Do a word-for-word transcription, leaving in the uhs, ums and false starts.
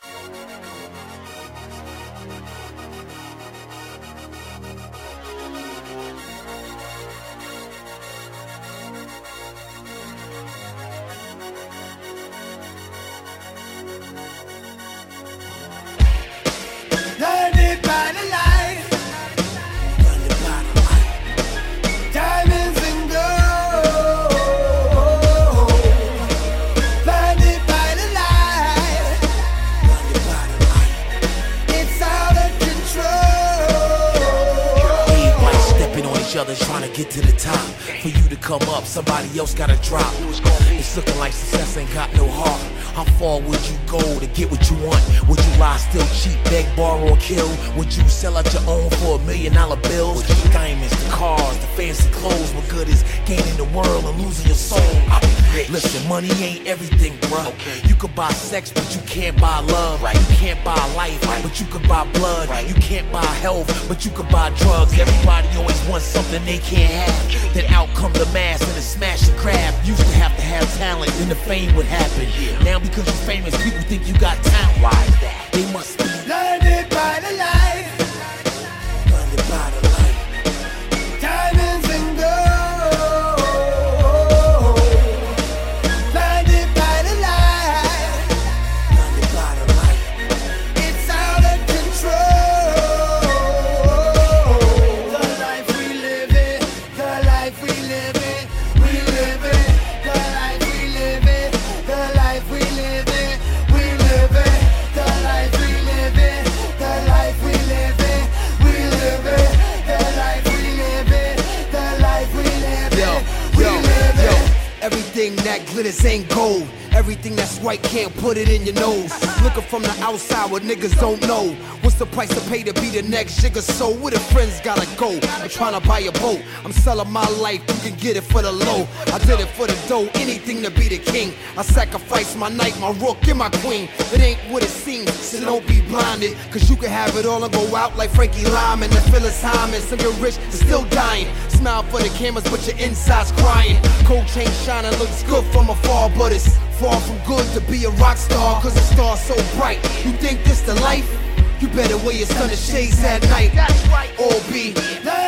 Blinded by the light, blinded by the light, diamonds and gold. Blinded by the light, blinded by the light, it's out of control. Everybody stepping on each other, trying to get to the top. For you to come up, somebody else gotta drop. It's looking like success ain't got no heart. How far would you go to get what you want? Would you lie, still cheat, beg, borrow, or kill? Would you sell out your own for a million dollar bills? The diamonds, the cars, the fancy clothes. What good is gaining the world and losing your soul? Listen, money ain't everything, bruh. You could buy sex, but you can't buy love. You can't buy life, but you could buy blood. You can't buy health, but you could buy drugs. Everybody always wants something they can't have. Then out come the mass and the smash and grab. Used to have to have talent, then the fame would happen. Now because you're famous, people think you got talent. Why is that? They must be Blinded by the light, blinded by the light. diamonds and gold. Blinded by the light, Blinded by the light. it's out of control. The life we live in, the life we live in, we live it. The life we live in, the life we live in, we live it. The life we live in, the life we live in, we live it. The life we live in, the life we live in, we live it. Everything that glitters ain't gold. Everything that's white can't put it in your nose. Looking from the outside what niggas don't know. What's the price to pay to be the next Jigga Soul? Where the friends gotta go? I'm trying to buy a boat. I'm selling my life, you can get it for the low. I did it for the dough, anything to be the king. I sacrifice my knight, my rook, and my queen. It ain't what it seems, so don't be blinded. Cause you can have it all and go out like Frankie Lyman and Phyllis Hyman. Some get rich and still dying. Smile for the cameras, but your inside's crying. Cold chain shining, looks good from afar, but it's far from good to be a rock star. Cause the star's so bright. You think this the life? You better wear your sun and shades at night. That's right. Or be The